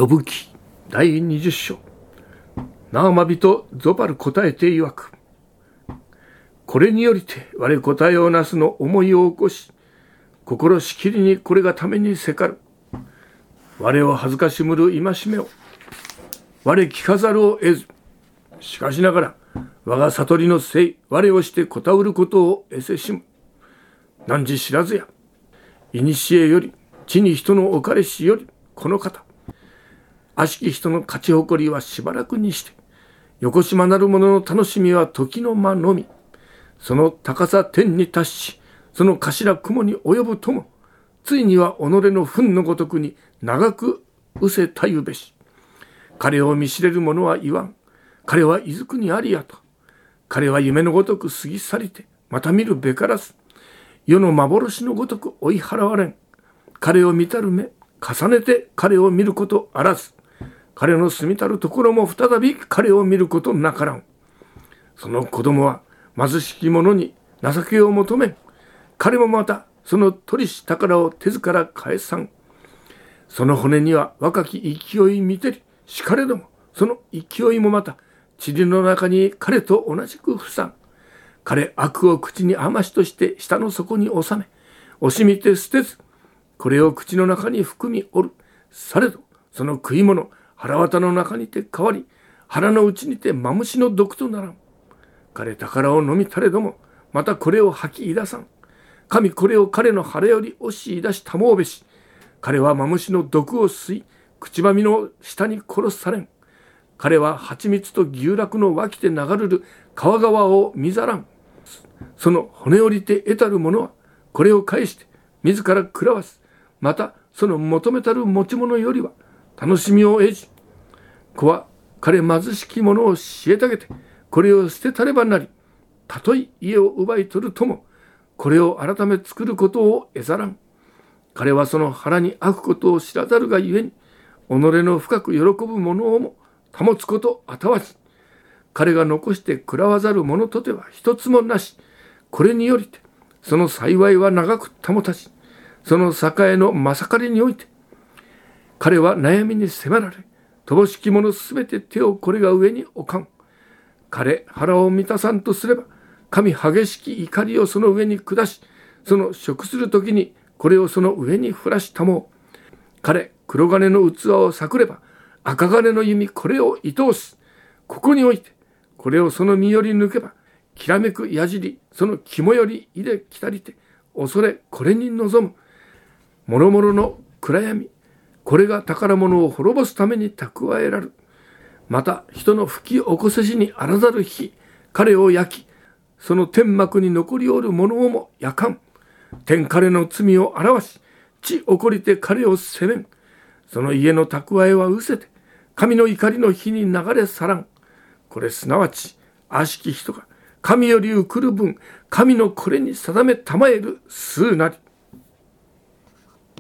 呼ぶ記第20章。ナーマ人ゾバル答えて曰く、これによりて我答えをなすの思いを起こし、心しきりにこれがためにせかる。我を恥ずかしむる戒めを我聞かざるを得ず、しかしながら我が悟りのせい我をしてこたうることを得せしむ。汝知らずや、古より地に人の置かれしよりこの方、悪しき人の勝ち誇りはしばらくにして、よこしまなる者の楽しみは時の間のみ。その高さ天に達し、その頭雲に及ぶとも、ついには己の糞のごとくに長くうせたゆべし。彼を見知れる者は言わん。彼はいずくにありやと。彼は夢のごとく過ぎ去りて、また見るべからず。世の幻のごとく追い払われん。彼を見たる目、重ねて彼を見ることあらず。彼の住みたるところも再び彼を見ることなからん。その子供は貧しき者に情けを求めん。彼もまたその取りし宝を手ずから返さん。その骨には若き勢い見てり、しかれどもその勢いもまた塵の中に彼と同じく不散。彼悪を口に余しとして下の底に収め、惜しみて捨てず、これを口の中に含みおる。されどその食い物、腹綿の中にて変わり、腹の内にてマムシの毒とならん。彼宝を飲みたれども、またこれを吐き出さん。神これを彼の腹より押し出したもうべし。彼はマムシの毒を吸い、口ばみの下に殺されん。彼は蜂蜜と牛酪の湧きて流れる川川を見ざらん。その骨折りて得たる者は、これを返して自ら食らわす。またその求めたる持ち物よりは楽しみを得じ。子は彼貧しき者を虐げて、これを捨てたればなり、たとえ家を奪い取るとも、これを改め作ることを得ざらん。彼はその腹に飽くことを知らざるがゆえに、己の深く喜ぶ者をも保つことあたわず。彼が残して食らわざる者とては一つもなし。これによりて、その幸いは長く保たし、その栄のまさかりにおいて、彼は悩みに迫られ、乏しき者すべて手をこれが上に置かん。彼腹を満たさんとすれば、神激しき怒りをその上に下し、その食するときにこれをその上に降らしたもう。彼黒金の器を裂くれば、赤金の弓これを射通す。ここにおいて、これをその身より抜けば、きらめく矢尻その肝より入れきたりて、恐れこれに臨む。もろもろの暗闇、これが宝物を滅ぼすために蓄えらる。また人の吹き起こせしにあらざる火、彼を焼き、その天幕に残りおるものをも焼かん。天彼の罪を表し、地起こりて彼を責めん。その家の蓄えは失せて、神の怒りの火に流れ去らん。これすなわち悪しき人が神より受くる分、神のこれに定めたまえる数なり。